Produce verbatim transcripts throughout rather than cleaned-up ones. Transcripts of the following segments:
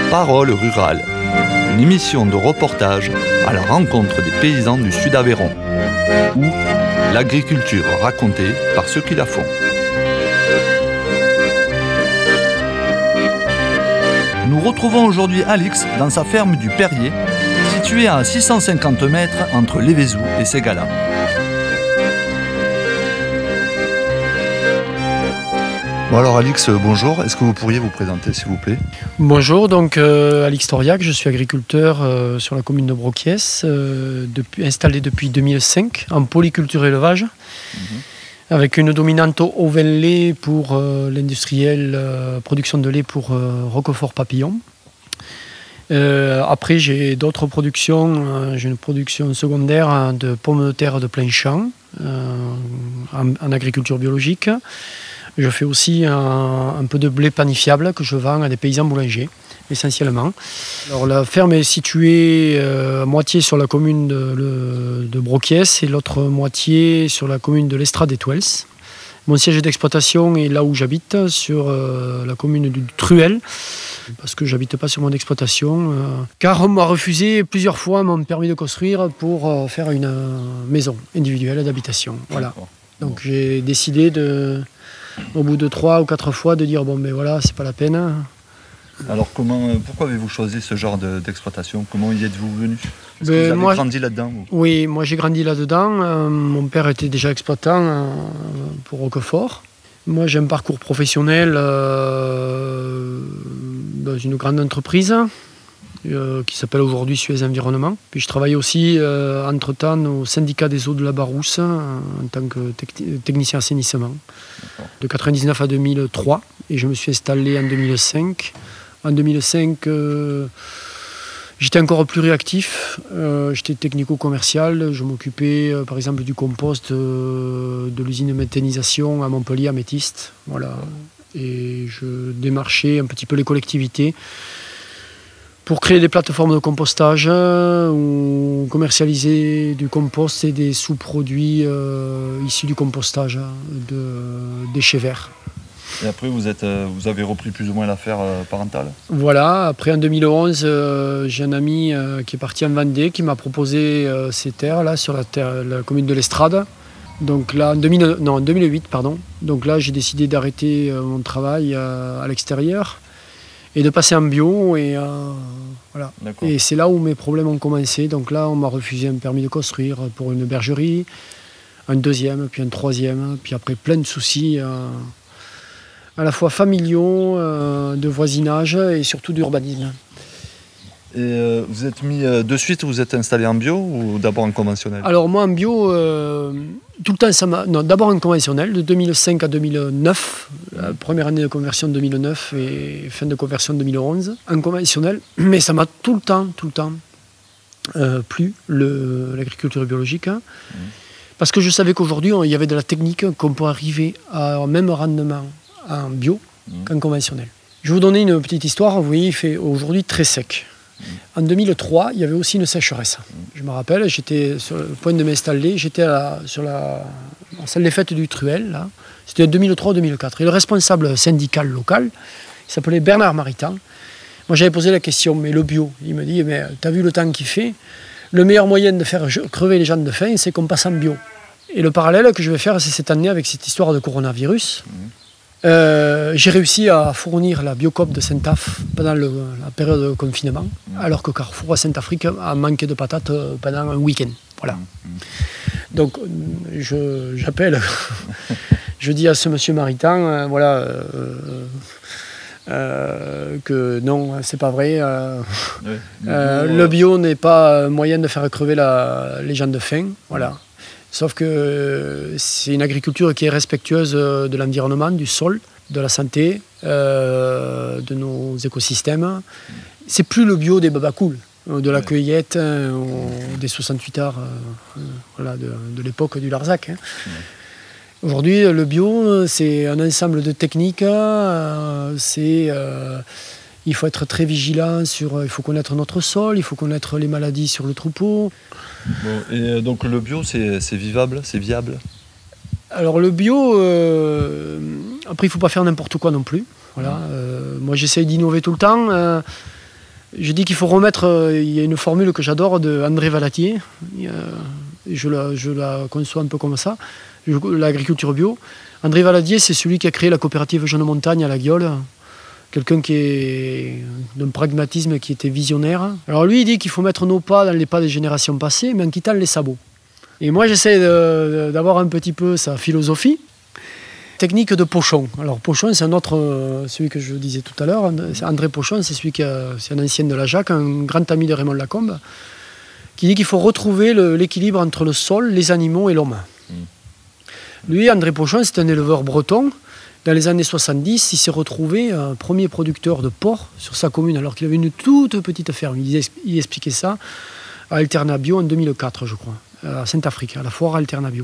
Parole rurale, une émission de reportage à la rencontre des paysans du Sud-Aveyron, ou l'agriculture racontée par ceux qui la font. Nous retrouvons aujourd'hui Alix dans sa ferme du Perrier, située à six cent cinquante mètres entre Lévézou et Ségala. Bon alors Alix, bonjour. Est-ce que vous pourriez vous présenter s'il vous plaît ? Bonjour, donc euh, Alix Toriac, je suis agriculteur euh, sur la commune de Broquiès, euh, depuis, installé depuis deux mille cinq en polyculture élevage, mmh. avec une dominante au vin lait pour euh, l'industriel euh, production de lait pour euh, Roquefort Papillon. Euh, après j'ai d'autres productions, euh, j'ai une production secondaire hein, de pommes de terre de plein champ euh, en, en agriculture biologique. Je fais aussi un, un peu de blé panifiable que je vends à des paysans boulangers, essentiellement. Alors, la ferme est située euh, à moitié sur la commune de, de, de Broquiès et l'autre moitié sur la commune de l'Estrade et Touels. Mon siège d'exploitation est là où j'habite, sur euh, la commune du Truel, parce que je n'habite pas sur mon exploitation, euh, car on m'a refusé plusieurs fois mon permis de construire pour euh, faire une euh, maison individuelle d'habitation. Voilà. Donc j'ai décidé de... au bout de trois ou quatre fois, de dire bon ben voilà, c'est pas la peine. Alors comment, pourquoi avez-vous choisi ce genre de, d'exploitation ? Comment y êtes-vous venu ? Est-ce ben, que vous avez moi, grandi là-dedans ou... Oui, moi j'ai grandi là-dedans. Euh, mon père était déjà exploitant euh, pour Roquefort. Moi j'ai un parcours professionnel euh, dans une grande entreprise euh, qui s'appelle aujourd'hui Suez Environnement. Puis je travaille aussi euh, entre-temps au syndicat des eaux de la Barousse euh, en tant que tec- technicien assainissement. D'accord. De quatre-vingt-dix-neuf à deux mille trois et je me suis installé en deux mille cinq. En deux mille cinq, euh, j'étais encore plus réactif, euh, j'étais technico-commercial, je m'occupais euh, par exemple du compost euh, de l'usine de méthanisation à Montpellier, à Métiste. Voilà. Et je démarchais un petit peu les collectivités pour créer des plateformes de compostage euh, ou commercialiser du compost et des sous-produits euh, issus du compostage de déchets verts. Et après, vous, êtes, vous avez repris plus ou moins l'affaire parentale ? Voilà, après en deux mille onze, euh, j'ai un ami euh, qui est parti en Vendée qui m'a proposé euh, ces terres là sur la, terre, la commune de l'Estrade. Donc là, en deux mille, non, en deux mille huit, pardon. Donc là, j'ai décidé d'arrêter euh, mon travail euh, à l'extérieur et de passer en bio. Et, euh, voilà. Et c'est là où mes problèmes ont commencé. Donc là, on m'a refusé un permis de construire pour une bergerie, un deuxième, puis un troisième, puis après plein de soucis. Euh, à la fois familiaux, euh, de voisinage et surtout d'urbanisme. Et euh, vous êtes mis euh, de suite, vous êtes installé en bio ou d'abord en conventionnel ? Alors moi en bio, euh, tout le temps ça m'a... Non, d'abord en conventionnel, de deux mille cinq à deux mille neuf, la première année de conversion deux mille neuf et fin de conversion deux mille onze, en conventionnel, mais ça m'a tout le temps, tout le temps euh, plu, le, l'agriculture biologique, hein, mmh. parce que je savais qu'aujourd'hui il y avait de la technique, qu'on peut arriver à un même rendement en bio mmh. qu'en conventionnel. Je vais vous donner une petite histoire. Vous voyez, il fait aujourd'hui très sec. Mmh. En deux mille trois, il y avait aussi une sécheresse. Mmh. Je me rappelle, j'étais sur le point de m'installer, j'étais à la, sur la, la salle des fêtes du Truel, là. C'était en deux mille trois deux mille quatre. Et le responsable syndical local, il s'appelait Bernard Maritain. Moi, j'avais posé la question, mais le bio, il me dit, mais t'as vu le temps qu'il fait ? Le meilleur moyen de faire crever les gens de faim, c'est qu'on passe en bio. Et le parallèle que je vais faire, c'est cette année avec cette histoire de coronavirus. Mmh. Euh, j'ai réussi à fournir la Biocoop de Saint-Af pendant le, la période de confinement, mmh. alors que Carrefour à Saint-Afrique a manqué de patates pendant un week-end. Voilà. Mmh. Donc je, j'appelle, je dis à ce monsieur Maritain, euh, voilà, euh, euh, que non, c'est pas vrai. Euh, oui. euh, le bio n'est pas un moyen de faire crever la, les gens de faim. Voilà. Sauf que c'est une agriculture qui est respectueuse de l'environnement, du sol, de la santé, euh, de nos écosystèmes. C'est plus le bio des babacools, de la cueillette, euh, des soixante-huit heures euh, voilà, de, de l'époque du Larzac. Hein. Ouais. Aujourd'hui, le bio, c'est un ensemble de techniques. Euh, c'est, euh, il faut être très vigilant sur, il faut connaître notre sol, il faut connaître les maladies sur le troupeau. Bon, et donc le bio, c'est, c'est vivable, c'est viable ? Alors le bio, euh, après il ne faut pas faire n'importe quoi non plus. Voilà, euh, moi j'essaye d'innover tout le temps. Euh, Je dis qu'il faut remettre, euh, il y a une formule que j'adore de André Valatier, euh, je, la, je la conçois un peu comme ça, je, l'agriculture bio. André Valatier, c'est celui qui a créé la coopérative Jeune Montagne à La Guiole, quelqu'un qui est d'un pragmatisme, qui était visionnaire. Alors lui, il dit qu'il faut mettre nos pas dans les pas des générations passées, mais en quittant les sabots. Et moi, j'essaie de, d'avoir un petit peu sa philosophie. Technique de Pochon. Alors Pochon, c'est un autre, euh, celui que je disais tout à l'heure. C'est André Pochon, c'est celui qui a, c'est un ancien de la Jacques, un grand ami de Raymond Lacombe, qui dit qu'il faut retrouver le, l'équilibre entre le sol, les animaux et l'homme. Mmh. Lui, André Pochon, c'est un éleveur breton. Dans les années soixante-dix, il s'est retrouvé un premier producteur de porc sur sa commune, alors qu'il avait une toute petite ferme. Il, disait, il expliquait ça à Alternabio en deux mille quatre, je crois, à Saint-Afrique, à la foire Alternabio.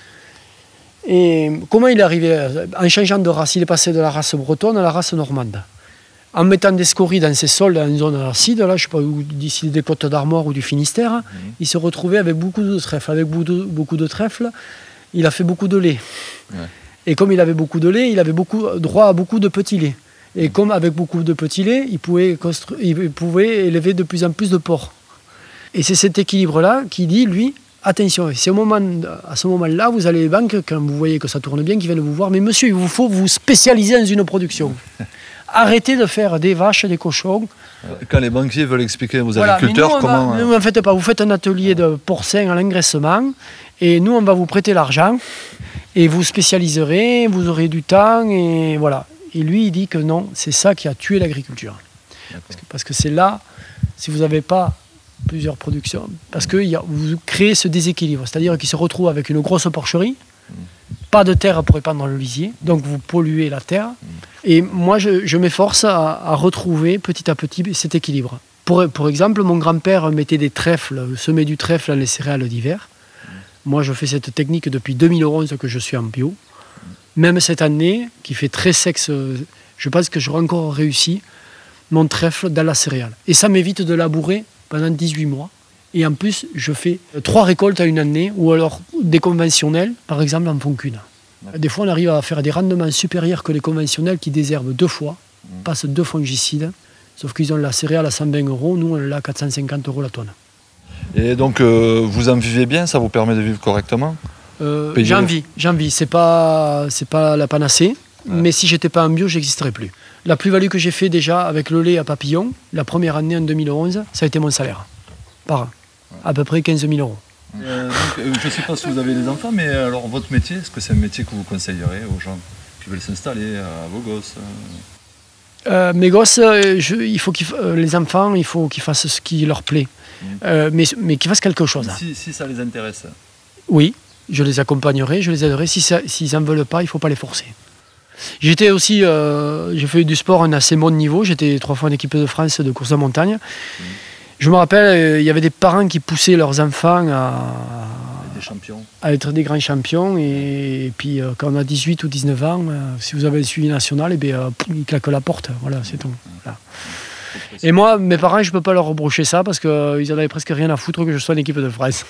Et comment il est arrivé? En changeant de race, il est passé de la race bretonne à la race normande. En mettant des scories dans ses sols, dans une zone acide, là, je ne sais pas, d'ici des Côtes d'Armor ou du Finistère, mmh. il s'est retrouvé avec beaucoup de trèfle. Avec beaucoup de, beaucoup de trèfle, il a fait beaucoup de lait. Ouais. Et comme il avait beaucoup de lait, il avait beaucoup, droit à beaucoup de petits laits. Et comme avec beaucoup de petits laits, il pouvait, constru- il pouvait élever de plus en plus de porcs. Et c'est cet équilibre-là qui dit, lui, attention, c'est au moment, à ce moment-là, vous allez les banques, quand vous voyez que ça tourne bien, qui viennent vous voir, mais monsieur, il vous faut vous spécialiser dans une production. Arrêtez de faire des vaches, des cochons. Quand les banquiers veulent expliquer aux voilà, agriculteurs nous, comment... Va, ne en faites pas, vous faites un atelier de porcins à l'engraissement, et nous, on va vous prêter l'argent, et vous spécialiserez, vous aurez du temps, et voilà. Et lui, il dit que non, c'est ça qui a tué l'agriculture. Parce que, parce que c'est là, si vous n'avez pas plusieurs productions, parce que y a, vous créez ce déséquilibre, c'est-à-dire qu'il se retrouve avec une grosse porcherie, pas de terre pour épandre le lisier, donc vous polluez la terre. Et moi, je, je m'efforce à, à retrouver petit à petit cet équilibre. Pour, pour exemple, mon grand-père mettait des trèfles, semait du trèfle dans les céréales d'hiver. Moi, je fais cette technique depuis deux mille onze que je suis en bio. Même cette année, qui fait très sec, je pense que j'aurais encore réussi mon trèfle dans la céréale. Et ça m'évite de labourer pendant dix-huit mois. Et en plus, je fais trois récoltes à une année, ou alors des conventionnels, par exemple, en font qu'une. Des fois, on arrive à faire des rendements supérieurs que les conventionnels qui désherbent deux fois, mmh. passent deux fongicides, sauf qu'ils ont la céréale à cent vingt euros, nous, on l'a à quatre cent cinquante euros la tonne. Et donc, euh, vous en vivez bien, ça vous permet de vivre correctement? euh, J'en vis, j'en vis. C'est pas, c'est pas la panacée, ouais. mais si j'étais pas en bio, j'existerais plus. La plus-value que j'ai fait déjà avec le lait à papillon, la première année en deux mille onze, ça a été mon salaire, par an, ouais. à peu près quinze mille euros. Euh, donc, euh, je ne sais pas si vous avez des enfants, mais alors votre métier, est-ce que c'est un métier que vous conseillerez aux gens qui veulent s'installer, à vos gosses? euh, Mes gosses, je, il faut qu'ils, euh, les enfants, il faut qu'ils fassent ce qui leur plaît, mmh. euh, mais, mais qu'ils fassent quelque chose. Si, si ça les intéresse? Oui, je les accompagnerai, je les aiderai. Si ça, s'ils n'en veulent pas, il ne faut pas les forcer. J'étais aussi, euh, j'ai fait du sport à un assez bon niveau, j'étais trois fois en équipe de France de course de montagne. Mmh. Je me rappelle, il y avait des parents qui poussaient leurs enfants à, des champions. à être des grands champions. Et, et puis, euh, quand on a dix-huit ou dix-neuf ans, euh, si vous avez le suivi national, eh bien, euh, ils claquent la porte. Voilà, c'est tout. Voilà. Et moi, mes parents, je ne peux pas leur reprocher ça parce qu'ils euh, en avaient presque rien à foutre que je sois en équipe de France.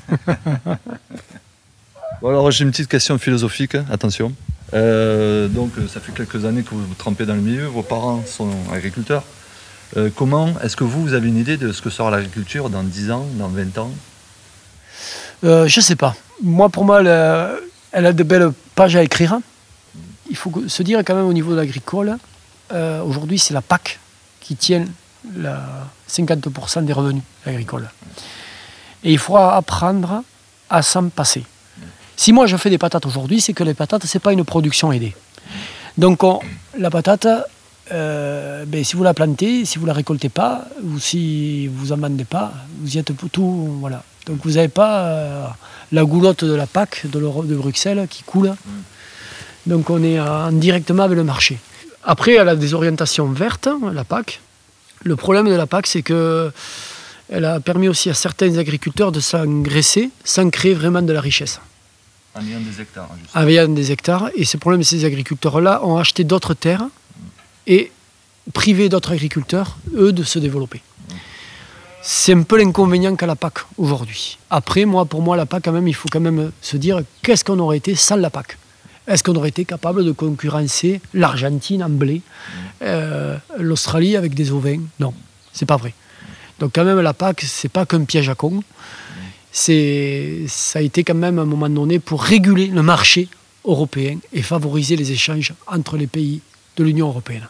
Bon, alors, j'ai une petite question philosophique, attention. Euh, donc, ça fait quelques années que vous vous trempez dans le milieu, vos parents sont agriculteurs. Euh, comment est-ce que vous, vous avez une idée de ce que sera l'agriculture dans dix ans, dans vingt ans? euh, Je ne sais pas. Moi, pour moi, elle, elle a de belles pages à écrire. Il faut se dire quand même au niveau de l'agricole, euh, aujourd'hui, c'est la P A C qui tient la cinquante pour cent des revenus agricoles. Et il faudra apprendre à s'en passer. Si moi, je fais des patates aujourd'hui, c'est que les patates, ce n'est pas une production aidée. Donc, on, la patate... Euh, ben, si vous la plantez, si vous la récoltez pas, ou si vous en vendez pas, vous y êtes pour tout, voilà. Donc vous n'avez pas euh, la goulotte de la P A C de, de Bruxelles qui coule. Donc on est en directement avec le marché. Après, elle a des orientations vertes, la P A C. Le problème de la P A C, c'est que elle a permis aussi à certains agriculteurs de s'engraisser sans créer vraiment de la richesse. En ayant des hectares. Justement. En ayant des hectares. Et ce problème, ces agriculteurs-là ont acheté d'autres terres et priver d'autres agriculteurs, eux, de se développer. C'est un peu l'inconvénient qu'a la P A C aujourd'hui. Après, moi, pour moi, la P A C, quand même, il faut quand même se dire qu'est-ce qu'on aurait été sans la P A C? Est-ce qu'on aurait été capable de concurrencer l'Argentine en blé, euh, l'Australie avec des ovins? Non. C'est pas vrai. Donc quand même, la P A C, c'est pas qu'un piège à con. C'est, ça a été quand même à un moment donné pour réguler le marché européen et favoriser les échanges entre les pays de l'Union européenne.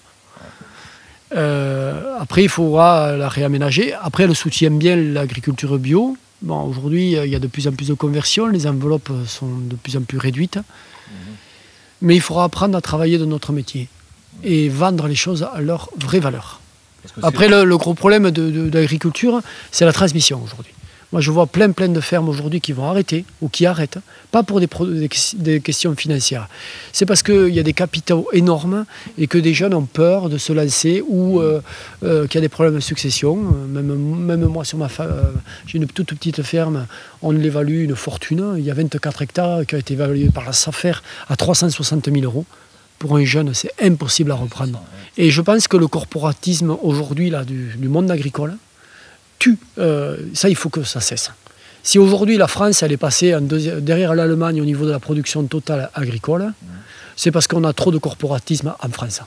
Euh, après, il faudra la réaménager. Après, elle soutient bien l'agriculture bio. Bon, aujourd'hui, il y a de plus en plus de conversions. Les enveloppes sont de plus en plus réduites. Mmh. Mais il faudra apprendre à travailler de notre métier et vendre les choses à leur vraie valeur. Après, le, le gros problème de, de, de l'agriculture, c'est la transmission aujourd'hui. Moi, je vois plein, plein de fermes aujourd'hui qui vont arrêter ou qui arrêtent, pas pour des, des, des questions financières. C'est parce qu'il y a des capitaux énormes et que des jeunes ont peur de se lancer ou euh, euh, qu'il y a des problèmes de succession. Même, même moi, sur ma fa... j'ai une toute petite ferme, on l'évalue une fortune. Il y a vingt-quatre hectares qui ont été évalués par la SAFER à trois cent soixante mille euros. Pour un jeune, c'est impossible à reprendre. Et je pense que le corporatisme aujourd'hui là, du, du monde agricole, tue. Euh, ça, il faut que ça cesse. Si aujourd'hui la France elle est passée en deuxi- derrière l'Allemagne au niveau de la production totale agricole, mmh. c'est parce qu'on a trop de corporatisme en France.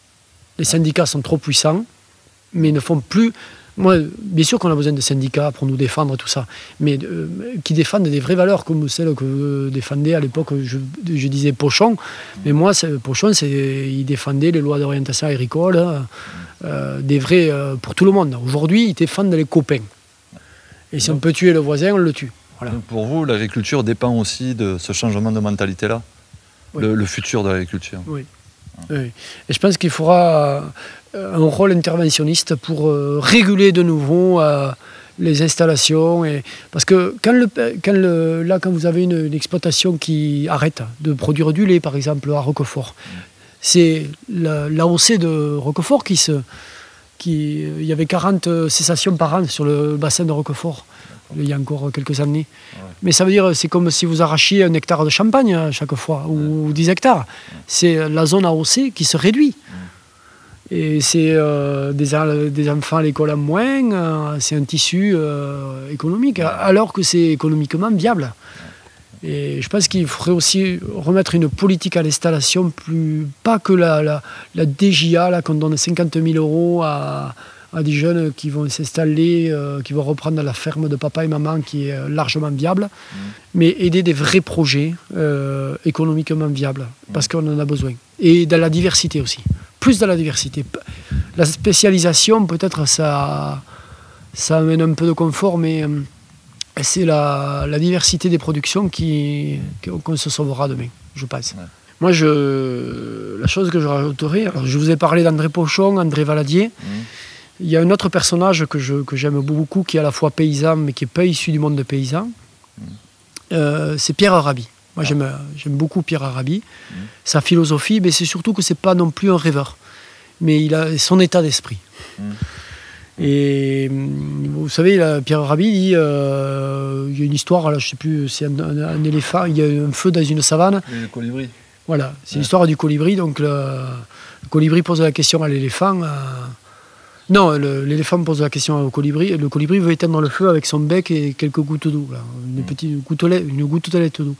Les syndicats sont trop puissants, mais ne font plus... Moi, bien sûr qu'on a besoin de syndicats pour nous défendre, tout ça, mais euh, qui défendent des vraies valeurs, comme celles que défendait à l'époque, je, je disais Pochon, mais moi, c'est, Pochon, c'est, il défendait les lois d'orientation agricole, euh, des vrais euh, pour tout le monde. Aujourd'hui, ils défendent les copains. Et si Donc, on peut tuer le voisin, on le tue. Voilà. Donc pour vous, l'agriculture dépend aussi de ce changement de mentalité-là, oui. le, le futur de l'agriculture. Oui. Oui. Et je pense qu'il faudra un rôle interventionniste pour euh, réguler de nouveau euh, les installations. Et... Parce que quand, le, quand, le, là, quand vous avez une, une exploitation qui arrête de produire du lait, par exemple, à Roquefort, c'est l'A O C de Roquefort qui se... Qui, il y avait quarante cessations par an sur le bassin de Roquefort, il y a encore quelques années. Ouais. Mais ça veut dire c'est comme si vous arrachiez un hectare de champagne à chaque fois, ou ouais. dix hectares. Ouais. C'est la zone A O C qui se réduit. Ouais. Et c'est euh, des, des enfants à l'école en moins, euh, c'est un tissu euh, économique, ouais. alors que c'est économiquement viable. Et je pense qu'il faudrait aussi remettre une politique à l'installation, plus, pas que la, la, la D J A, là, qu'on donne cinquante mille euros à, à des jeunes qui vont s'installer, euh, qui vont reprendre la ferme de papa et maman qui est largement viable, mmh. mais aider des vrais projets euh, économiquement viables, mmh. parce qu'on en a besoin. Et dans la diversité aussi, plus dans la diversité. La spécialisation, peut-être, ça, ça amène un peu de confort, mais... Euh, c'est la, la diversité des productions qui, qu'on se sauvera demain, je pense. Ouais. Moi, je, la chose que je rajouterais, alors je vous ai parlé d'André Pochon, André Valadier. Mmh. Il y a un autre personnage que, je, que j'aime beaucoup, qui est à la fois paysan, mais qui n'est pas issu du monde de paysan. Mmh. Euh, c'est Pierre Arabi. Moi, ah. j'aime, j'aime beaucoup Pierre Arabi. Mmh. Sa philosophie, mais c'est surtout que ce n'est pas non plus un rêveur. Mais il a son état d'esprit. Mmh. Et vous savez, là, Pierre Arabi dit euh, il y a une histoire, là, je ne sais plus, c'est un, un, un éléphant, il y a un feu dans une savane. Le colibri. Voilà, c'est ouais. l'histoire du colibri. Donc le, le colibri pose la question à l'éléphant. Euh, non, le, l'éléphant pose la question au colibri. Le colibri veut éteindre le feu avec son bec et quelques gouttes d'eau, là, une, petite gouttelette, une goutte de lait d'eau.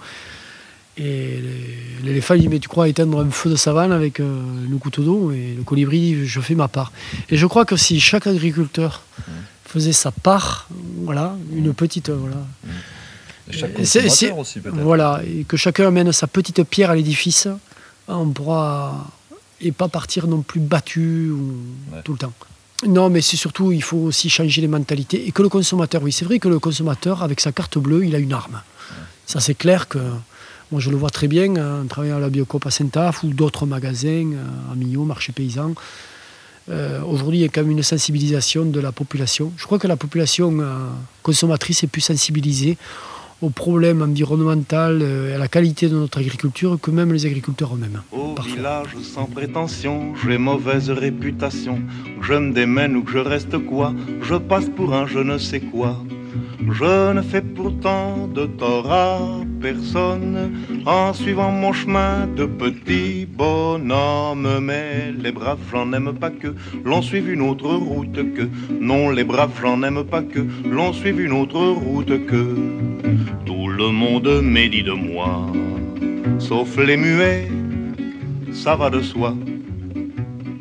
Et l'éléphant dit mais tu crois éteindre un feu de savane avec euh, une goutte d'eau? Et le colibri dit je fais ma part. Et je crois que si chaque agriculteur faisait sa part, voilà, une petite, voilà. Et chaque consommateur c'est, c'est, aussi peut-être. Voilà, et que chacun amène sa petite pierre à l'édifice, on pourra et pas partir non plus battu ou, ouais. tout le temps. Non, mais c'est surtout il faut aussi changer les mentalités et que le consommateur, oui, c'est vrai que le consommateur avec sa carte bleue, il a une arme. Ouais. Ça c'est clair que. Moi, je le vois très bien en travaillant à la Biocoop à Saint-Aphe ou d'autres magasins, à Millau, marché paysan. Euh, aujourd'hui, il y a quand même une sensibilisation de la population. Je crois que la population euh, consommatrice est plus sensibilisée aux problèmes environnementaux et à la qualité de notre agriculture que même les agriculteurs eux-mêmes. Au parfois. Village sans prétention, j'ai mauvaise réputation. Que je me démène ou que je reste quoi, je passe pour un je ne sais quoi. Je ne fais pourtant de tort à personne en suivant mon chemin de petit bonhomme. Mais les braves, j'en aime pas que l'on suive une autre route que. Non, les braves, j'en aime pas que l'on suive une autre route que. Tout le monde médit de moi, sauf les muets, ça va de soi.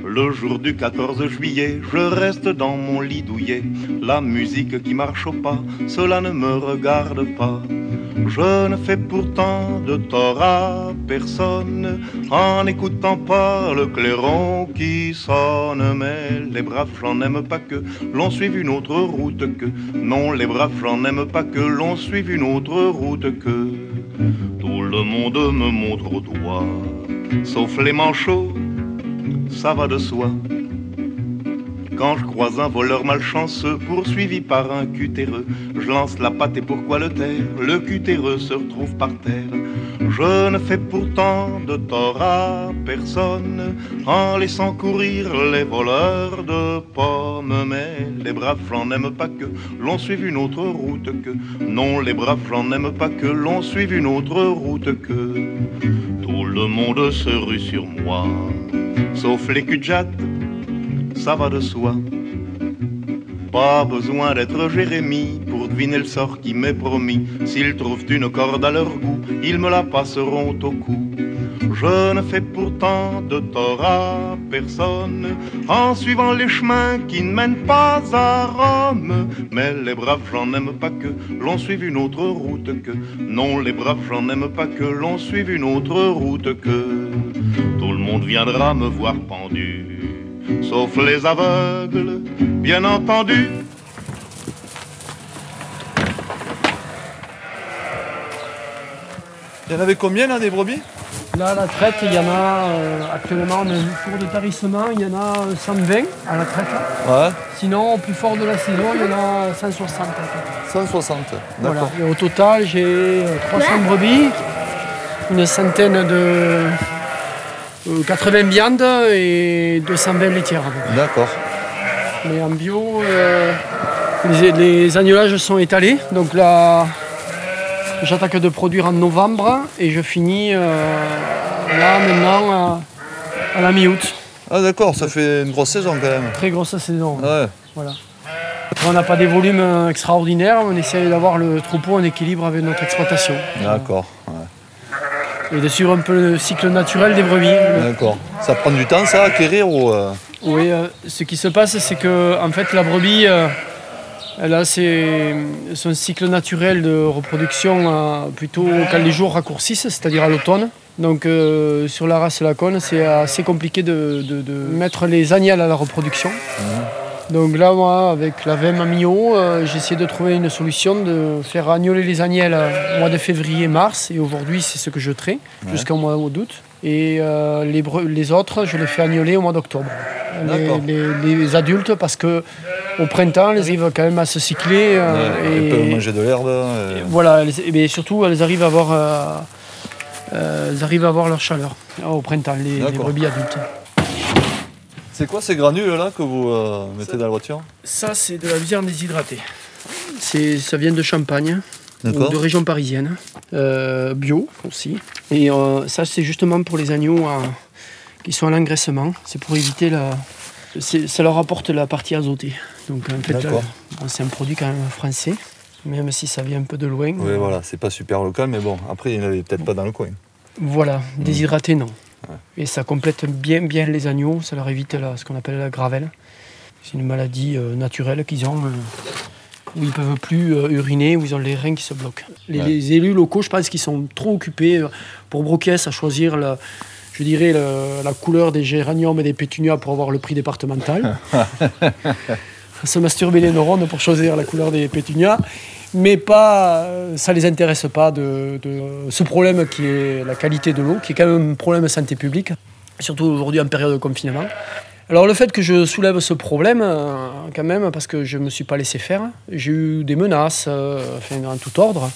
Le jour du quatorze juillet, je reste dans mon lit douillet. La musique qui marche au pas, cela ne me regarde pas. Je ne fais pourtant de tort à personne en n'écoutant pas le clairon qui sonne. Mais les braves, j'en aime pas que l'on suive une autre route que. Non, les braves, j'en aime pas que l'on suive une autre route que. Tout le monde me montre au doigt, sauf les manchots, ça va de soi. Quand je croise un voleur malchanceux poursuivi par un cutéreux, je lance la patte et pourquoi le taire? Le cutéreux se retrouve par terre. Je ne fais pourtant de tort à personne en laissant courir les voleurs de pommes. Mais les braves, j'en aime pas que l'on suive une autre route que. Non, les braves, j'en aime pas que l'on suive une autre route que. Tout le monde se rue sur moi, sauf les cul-de-jatte, ça va de soi. Pas besoin d'être Jérémie pour deviner le sort qui m'est promis. S'ils trouvent une corde à leur goût, ils me la passeront au cou. Je ne fais pourtant de tort à personne en suivant les chemins qui ne mènent pas à Rome. Mais les braves, j'en aime pas que l'on suive une autre route que. Non, les braves, j'en aime pas que l'on suive une autre route que. Tout le monde viendra me voir pendu, sauf les aveugles, bien entendu. Il y en avait combien là des brebis? Là, à la traite, il y en a euh, actuellement, on a un cours de tarissement, il y en a cent vingt à la traite. Ouais. Sinon, au plus fort de la saison, il y en a cent soixante. cent soixante, Voilà. d'accord. Et au total, j'ai trois cents brebis, une centaine de euh, quatre-vingts viandes et deux cent vingt laitières. D'accord. Mais en bio, euh, les, les agnelages sont étalés. Donc là, j'attaque de produire en novembre et je finis euh, là maintenant à, à la mi-août. Ah d'accord, ça fait une grosse saison quand même. Très grosse saison. Ouais. Voilà. Après, on n'a pas des volumes extraordinaires, on essaie d'avoir le troupeau en équilibre avec notre exploitation. D'accord. Ouais. Et de suivre un peu le cycle naturel des brebis. D'accord. Ça prend du temps ça à acquérir ou euh... Oui, euh, ce qui se passe, c'est que en fait, la brebis, euh, elle a ses, son cycle naturel de reproduction euh, plutôt quand les jours raccourcissent, c'est-à-dire à l'automne. Donc euh, sur la race Laconne, c'est assez compliqué de, de, de mettre les agnelles à la reproduction. Mmh. Donc là, moi, avec la V M Mio, euh, j'ai essayé de trouver une solution de faire agnoler les agnelles au mois de février-mars. Et aujourd'hui, c'est ce que je trais, ouais, jusqu'au mois d'août. Et euh, les, bre- les autres, je les fais agnoler au mois d'octobre. Les, les, les adultes, parce qu'au printemps, elles arrivent quand même à se cycler. Euh, ouais, et, elles peuvent manger de l'herbe. Et... Voilà, mais surtout, elles arrivent à avoir, euh, euh, elles arrivent à avoir leur chaleur au printemps, les, les brebis adultes. C'est quoi ces granules là que vous euh, mettez ça, dans la voiture? Ça, c'est de la viande déshydratée. C'est, ça vient de Champagne, de région parisienne, euh, bio aussi. Et euh, ça, c'est justement pour les agneaux euh, qui sont à l'engraissement. C'est pour éviter la... C'est, ça leur apporte la partie azotée. Donc en fait, euh, bon, c'est un produit quand même français, même si ça vient un peu de loin. Oui, euh... voilà, c'est pas super local, mais bon, après, il n'y en avait peut-être pas dans le coin. Voilà, déshydraté, non. Ouais. Et ça complète bien, bien les agneaux, ça leur évite la, ce qu'on appelle la gravelle. C'est une maladie euh, naturelle qu'ils ont, euh, où ils ne peuvent plus euh, uriner, où ils ont les reins qui se bloquent. Les, ouais. les élus locaux, je pense qu'ils sont trop occupés euh, pour Broquiès à choisir, la, je dirais, la, la couleur des géraniums et des pétunias pour avoir le prix départemental. Se masturber les neurones pour choisir la couleur des pétunias. Mais pas, ça ne les intéresse pas de, de ce problème qui est la qualité de l'eau, qui est quand même un problème de santé publique, surtout aujourd'hui en période de confinement. Alors le fait que je soulève ce problème, euh, quand même, parce que je ne me suis pas laissé faire, j'ai eu des menaces, euh, enfin, en tout ordre.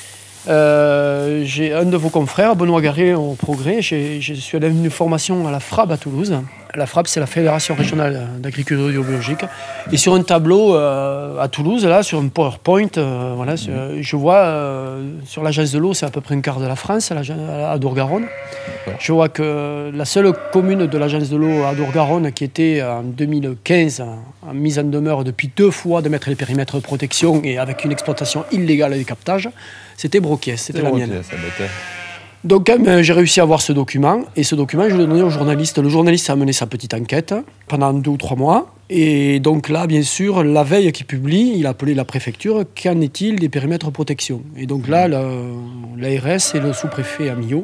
Euh, j'ai un de vos confrères, Benoît Garret, au Progrès, j'ai, je suis allé à une formation à la F R A B à Toulouse. La F R A B, c'est la Fédération régionale d'agriculture biologique. Et sur un tableau euh, à Toulouse, là, sur un PowerPoint, euh, voilà, sur, je vois euh, sur l'agence de l'eau, c'est à peu près un quart de la France, à Dour-Garonne. Je vois que la seule commune de l'agence de l'eau à Dour-Garonne qui était en deux mille quinze en mise en demeure depuis deux fois de mettre les périmètres de protection et avec une exploitation illégale des captages, c'était Broquiès, c'était la mienne. Donc quand même, j'ai réussi à avoir ce document, et ce document, je l'ai donné au journaliste. Le journaliste a mené sa petite enquête pendant deux ou trois mois. Et donc là, bien sûr, la veille qu'il publie, il a appelé la préfecture, qu'en est-il des périmètres de protection? Et donc là, l'A R S et le sous-préfet à Millau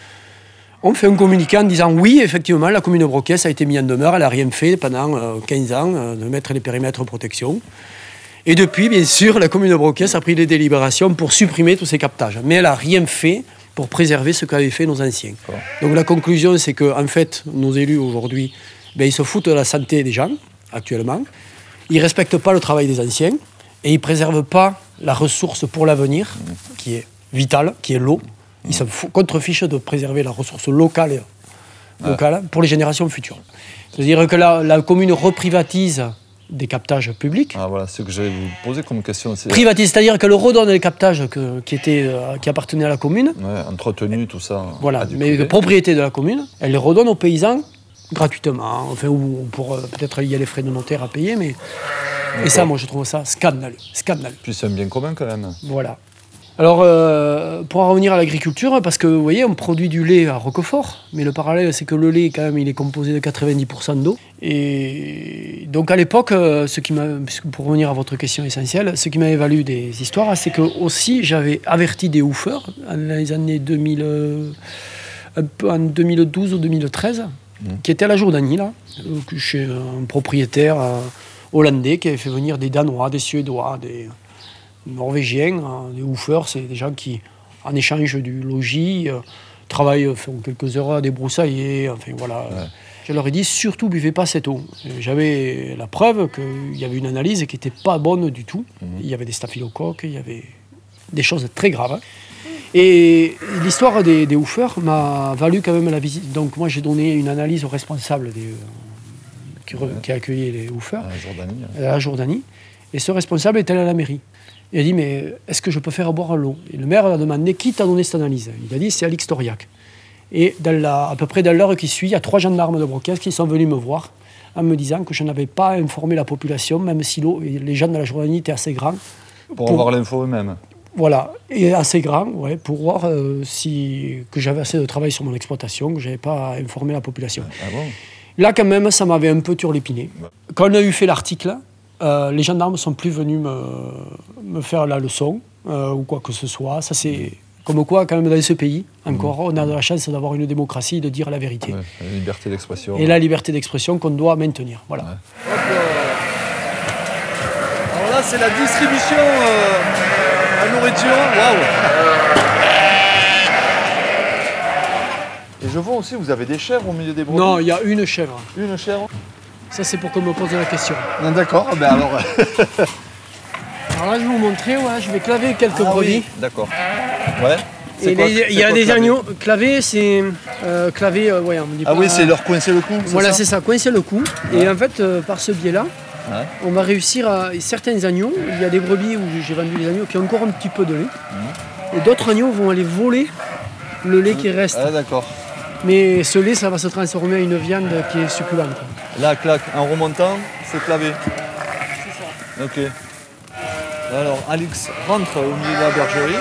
ont fait un communiqué en disant oui, effectivement, la commune de Broquiès a été mise en demeure, elle n'a rien fait pendant quinze ans de mettre les périmètres de protection. Et depuis, bien sûr, la commune de Broquiès a pris des délibérations pour supprimer tous ces captages. Mais elle n'a rien fait pour préserver ce qu'avaient fait nos anciens. Oh. Donc la conclusion, c'est que en fait, nos élus aujourd'hui, ben, ils se foutent de la santé des gens, actuellement. Ils ne respectent pas le travail des anciens et ils ne préservent pas la ressource pour l'avenir, qui est vitale, qui est l'eau. Ils se contrefichent de préserver la ressource locale, locale ouais. pour les générations futures. C'est-à-dire que la, la commune reprivatise des captages publics. Ah voilà, c'est ce que j'allais vous poser comme question. C'est... Privatise, c'est-à-dire qu'elle redonne les captages que, qui, étaient, euh, qui appartenaient à la commune. Ouais, entretenu, tout ça. Voilà, mais de propriété de la commune. Elle les redonne aux paysans gratuitement. Enfin, ou pour, euh, peut-être il y a les frais de notaire à payer, mais... D'accord. Et ça, moi, je trouve ça scandaleux. Scandaleux. Puis c'est un bien commun quand même. Voilà. Alors, euh, pour en revenir à l'agriculture, parce que vous voyez, on produit du lait à Roquefort, mais le parallèle, c'est que le lait, quand même, il est composé de quatre-vingt-dix pour cent d'eau. Et donc, à l'époque, ce qui m'a, pour revenir à votre question essentielle, ce qui m'avait valu des histoires, c'est que aussi, j'avais averti des houfeurs, dans les années deux mille, un peu en deux mille douze ou deux mille treize, mmh. qui étaient à la Jordanie, là, chez un propriétaire hollandais qui avait fait venir des Danois, des Suédois, des... Norvégiens, les houfeurs, c'est des gens qui, en échange du logis, euh, travaillent, font quelques heures à débroussailler, enfin voilà. Ouais. Je leur ai dit, surtout, buvez pas cette eau. J'avais la preuve qu'il y avait une analyse qui n'était pas bonne du tout. Mmh. Il y avait des staphylocoques, il y avait des choses très graves. Et l'histoire des, des houfeurs m'a valu quand même la visite. Donc moi, j'ai donné une analyse au responsable des, euh, qui, ouais. qui a accueilli les houfeurs, à la Jordanie. À la Jordanie. Et ce responsable est allé à la mairie. Il a dit, mais est-ce que je peux faire boire l'eau? Et le maire a demandé, qui t'a donné cette analyse? Il a dit, c'est Alix Toriac. Et dans la, à peu près dans l'heure qui suit, il y a trois gendarmes de Broquiès qui sont venus me voir en me disant que je n'avais pas informé la population, même si l'eau, et les gens de la Jordanie étaient assez grands. Pour, pour avoir l'info eux-mêmes. Voilà, et assez grands, ouais, pour voir euh, si, que j'avais assez de travail sur mon exploitation, que je n'avais pas informé la population. Ah bon? Là, quand même, ça m'avait un peu turlupiné. Ouais. Quand on a eu fait l'article, Euh, les gendarmes ne sont plus venus me, me faire la leçon euh, ou quoi que ce soit. Ça, c'est comme quoi, quand même, dans ce pays, encore, mmh. on a de la chance d'avoir une démocratie, de dire la vérité. Ouais, la liberté d'expression. Et la liberté d'expression qu'on doit maintenir. Voilà. Ouais. Alors là, c'est la distribution euh, à nourriture. Waouh! Et je vois aussi, vous avez des chèvres au milieu des brebis. Non, il y a une chèvre. Une chèvre? Ça, c'est pour qu'on me pose la question. Ah, d'accord, ben alors... alors là, je vais vous montrer, ouais, je vais claver quelques ah, brebis. Oui. D'accord. Ouais. Et quoi, les, il y a des clavé? agneaux. Clavé, c'est... Euh, clavé, euh, ouais, on me dit ah pas... oui, c'est leur coincer le cou, c'est voilà, c'est ça, coincer le cou. Ouais. Et en fait, euh, par ce biais-là, ouais. on va réussir à... Certains agneaux, il y a des brebis où j'ai vendu des agneaux qui ont encore un petit peu de lait. Mmh. Et d'autres agneaux vont aller voler le lait qui reste. Ah d'accord. Mais ce lait, ça va se transformer en une viande qui est succulente. Là, clac, en remontant, c'est clavé. C'est ça. Ok. Alors, Alix rentre au milieu de la bergerie,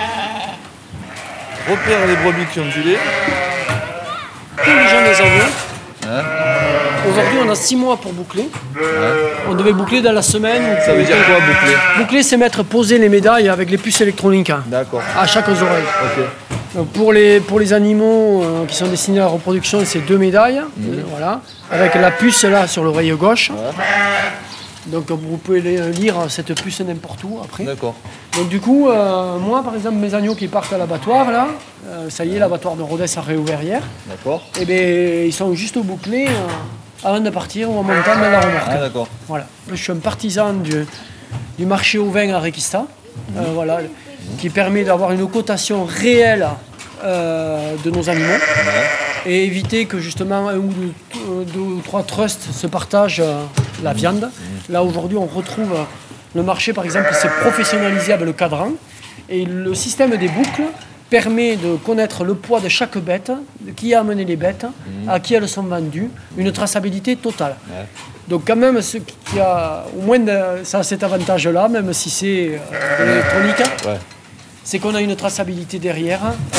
repère les brebis qui ont du lait. Tous les gens les avouent. Hein? Aujourd'hui, on a six mois pour boucler. Ouais. On devait boucler dans la semaine. Ça veut dire quoi, boucler? Boucler, c'est mettre, poser les médailles avec les puces électroniques. Hein, d'accord. à chaque oreille. Ok. Donc pour, les, pour les animaux euh, qui sont destinés à la reproduction, c'est deux médailles, mmh. euh, voilà, avec la puce là sur l'oreille gauche. Ouais. Donc vous pouvez les, lire cette puce n'importe où après. D'accord. Donc du coup, euh, moi par exemple, mes agneaux qui partent à l'abattoir là, euh, ça y est, l'abattoir de Rodez a réouvert hier. D'accord. Et bien ils sont juste bouclés euh, avant de partir ou en montant dans la remorque. Ah d'accord. Voilà. Je suis un partisan du, du marché au vin à Requista, mmh. euh, voilà. qui permet d'avoir une cotation réelle euh, de nos animaux ouais. et éviter que justement un ou deux, deux ou trois trusts se partagent euh, la viande. Mmh. Là aujourd'hui on retrouve le marché par exemple, c'est professionnalisé avec le cadran et le système des boucles permet de connaître le poids de chaque bête, qui a amené les bêtes, mmh. à qui elles sont vendues, une traçabilité totale. Ouais. Donc quand même, ce qui a, au moins de, ça a cet avantage-là, même si c'est euh, de l'électronique, ouais. c'est qu'on a une traçabilité derrière. Euh,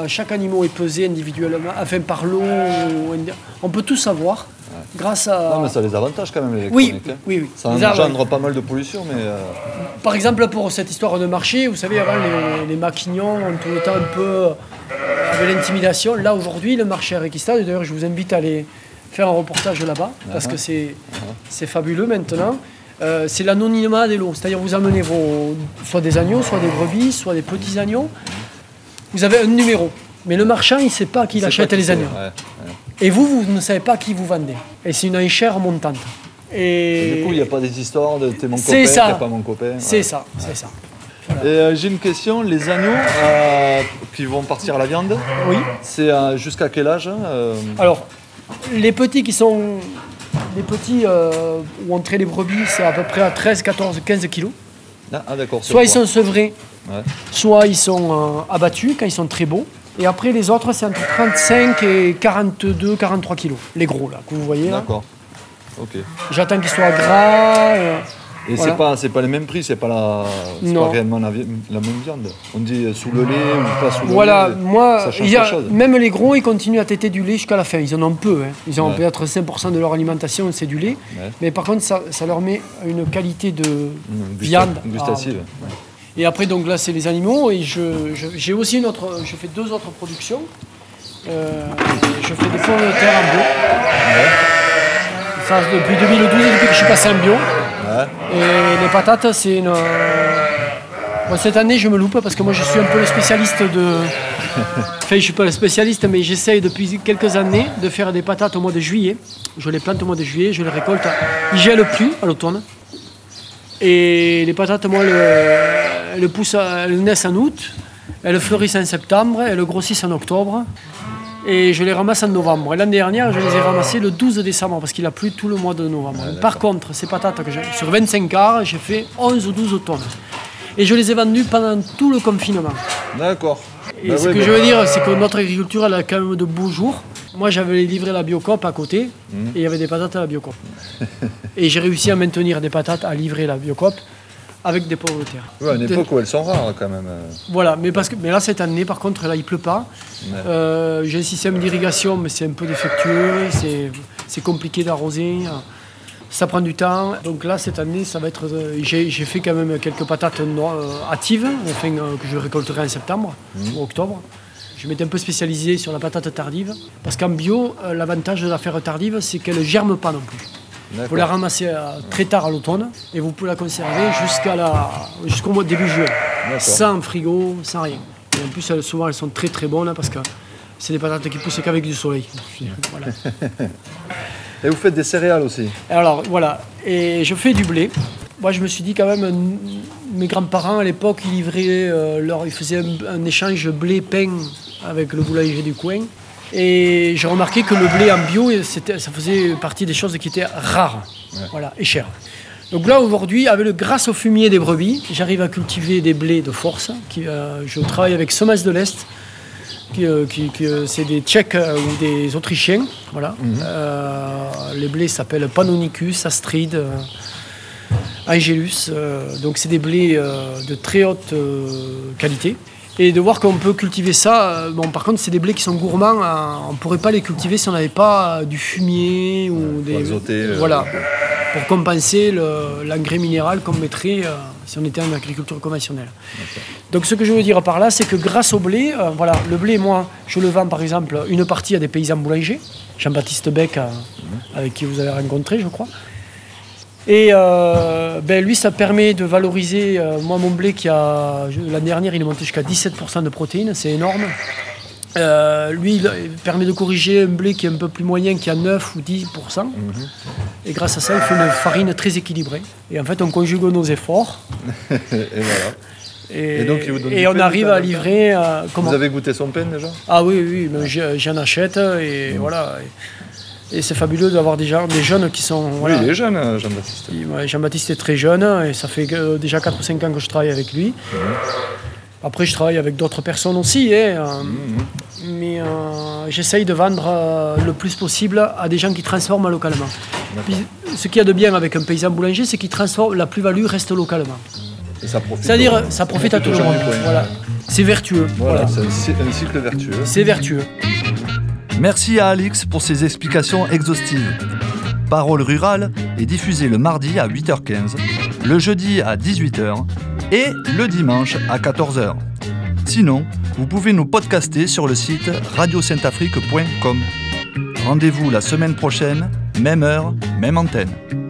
euh, chaque animal est pesé individuellement, enfin par l'eau. On peut tout savoir ouais. grâce à... Non mais ça a des avantages quand même oui, l'électronique. oui, oui. Ça engendre pas mal de pollution mais... Euh... Par exemple pour cette histoire de marché, vous savez avant les, les maquignons ont tout le temps un peu euh, avec l'intimidation. Là aujourd'hui le marché à Requistad, d'ailleurs je vous invite à aller faire un reportage là-bas uh-huh. parce que c'est, uh-huh. c'est fabuleux maintenant. Euh, c'est l'anonymat des lots, c'est-à-dire vous amenez vos, soit des agneaux, soit des brebis, soit des petits agneaux. Vous avez un numéro, mais le marchand il ne sait pas qui il achète les agneaux. Ouais, ouais. Et vous, vous ne savez pas qui vous vendez. Et c'est une enchère montante. Et, Et du coup, il n'y a pas des histoires de t'es mon copain, t'es pas mon copain. C'est ouais. ça, c'est ouais. ça. Voilà. Et euh, j'ai une question, les agneaux euh, qui vont partir à la viande, oui. c'est euh, jusqu'à quel âge euh... Alors, les petits qui sont... Les petits euh, où entraient les brebis, c'est à peu près à treize, quatorze, quinze kilos. Ah, ah d'accord. Soit ils sont sevrés, ouais. soit ils sont euh, abattus quand ils sont très beaux. Et après les autres, c'est entre trente-cinq et quarante-deux, quarante-trois kilos. Les gros là, que vous voyez. D'accord. Ok. J'attends qu'ils soient gras. Euh, et voilà. c'est pas c'est pas les mêmes prix, c'est pas la c'est pas réellement la, la même viande. On dit sous le lait ou pas sous le voilà, lait. Voilà, moi, ça change il y a, chose. Même les gros, ils continuent à téter du lait jusqu'à la fin. Ils en ont peu. Hein. Ils ont ouais. peut-être cinq pour cent de leur alimentation, c'est du lait. Ouais. Mais par contre, ça, ça leur met une qualité de mmh, viande gustative. Ah, ouais. Et après, donc là, c'est les animaux. Et je, je, j'ai aussi une autre. Je fais deux autres productions. Euh, je fais des pommes de terre en bio. Ouais. Ça, depuis deux mille douze, depuis que je suis passé en bio. Ouais. Et les patates, c'est une. Bon, cette année, je me loupe parce que moi, je suis un peu le spécialiste de. Enfin, je ne suis pas le spécialiste, mais j'essaye depuis quelques années de faire des patates au mois de juillet. Je les plante au mois de juillet, je les récolte. Ils gèlent plus à l'automne. Et les patates, moi, elles, elles poussent, elles naissent en août, elles fleurissent en septembre, elles grossissent en octobre. Et je les ramasse en novembre. Et l'année dernière, je les ai ramassées le douze décembre parce qu'il a plu tout le mois de novembre. Ouais, Par contre, ces patates, que j'ai, sur vingt-cinq arts, j'ai fait onze ou douze tonnes. Et je les ai vendues pendant tout le confinement. D'accord. Et bah ce oui, que bah... je veux dire, c'est que notre agriculture, elle a quand même de beaux jours. Moi, j'avais livré la Biocoop à côté mmh. et il y avait des patates à la Biocoop. Et j'ai réussi à maintenir des patates à livrer la Biocoop avec des pommes de terre. Oui, à une époque où elles sont rares quand même. Voilà, mais, parce que, mais là, cette année, par contre, là, il ne pleut pas. Ouais. Euh, j'ai un système d'irrigation, mais c'est un peu défectueux, c'est, c'est compliqué d'arroser. Ça prend du temps. Donc là, cette année, ça va être. Euh, j'ai, j'ai fait quand même quelques patates noires, euh, hâtives, enfin, euh, que je récolterai en septembre mmh. ou octobre. Je m'étais un peu spécialisé sur la patate tardive. Parce qu'en bio, euh, l'avantage de la faire tardive, c'est qu'elle ne germe pas non plus. D'accord. Vous la ramassez euh, très tard à l'automne et vous pouvez la conserver jusqu'à la, jusqu'au mois de début juin. D'accord. Sans frigo, sans rien. Et en plus, elles, souvent, elles sont très très bonnes hein, parce que c'est des patates qui poussent qu'avec du soleil. Voilà. Et vous faites des céréales aussi? Alors voilà, et je fais du blé. Moi je me suis dit quand même, mes grands-parents à l'époque, ils livraient, euh, leur, ils faisaient un, un échange blé-pain avec le boulanger du coin. Et j'ai remarqué que le blé en bio, c'était, ça faisait partie des choses qui étaient rares, ouais. voilà, et chères. Donc là aujourd'hui, avec le, grâce au fumier des brebis, j'arrive à cultiver des blés de force. Qui, euh, je travaille avec Semences de l'Est. Qui, qui, qui, c'est des Tchèques ou des Autrichiens. Voilà. Mmh. Euh, les blés s'appellent Panonicus, Astrid, euh, Angelus. Euh, donc c'est des blés euh, de très haute euh, qualité. Et de voir qu'on peut cultiver ça, euh, bon par contre c'est des blés qui sont gourmands, hein, on ne pourrait pas les cultiver si on n'avait pas euh, du fumier ou des... Azoté, euh, voilà. Pour compenser le, l'engrais minéral qu'on mettrait euh, si on était en agriculture conventionnelle. Okay. Donc ce que je veux dire par là, c'est que grâce au blé, euh, voilà, le blé, moi, je le vends par exemple une partie à des paysans boulangers, Jean-Baptiste Beck, euh, mmh. avec qui vous avez rencontré, je crois. Et euh, ben, lui, ça permet de valoriser, euh, moi, mon blé qui a, l'année dernière, il est monté jusqu'à dix-sept pour cent de protéines, c'est énorme. Euh, lui, il permet de corriger un blé qui est un peu plus moyen, qui a neuf ou dix pour cent. Mmh. Et grâce à ça, il fait une farine très équilibrée. Et en fait, on conjugue nos efforts. Et voilà. Et, et, donc, il vous donne et on arrive à livrer... Euh, comment vous avez goûté son pain déjà? Ah oui, oui, mais j'en achète et mmh. voilà. Et, et c'est fabuleux d'avoir des, gens, des jeunes qui sont... Voilà. Oui, il est jeune, Jean-Baptiste. Ouais, Jean-Baptiste est très jeune et ça fait déjà quatre ou cinq ans que je travaille avec lui. Mmh. Après, je travaille avec d'autres personnes aussi, hein, mmh. mais euh, j'essaye de vendre euh, le plus possible à des gens qui transforment localement. Puis, ce qu'il y a de bien avec un paysan boulanger, c'est qu'il transforme, la plus-value reste localement. Et ça profite C'est-à-dire, au- ça profite à tout le aux gens monde. du coin. Voilà. C'est vertueux. Voilà, Voilà. c'est un, cy- un cycle vertueux. C'est vertueux. Merci à Alix pour ses explications exhaustives. Parole rurale est diffusée le mardi à huit heures quinze, le jeudi à dix-huit heures et le dimanche à quatorze heures. Sinon, vous pouvez nous podcaster sur le site radio sainte afrique point com. Rendez-vous la semaine prochaine, même heure, même antenne.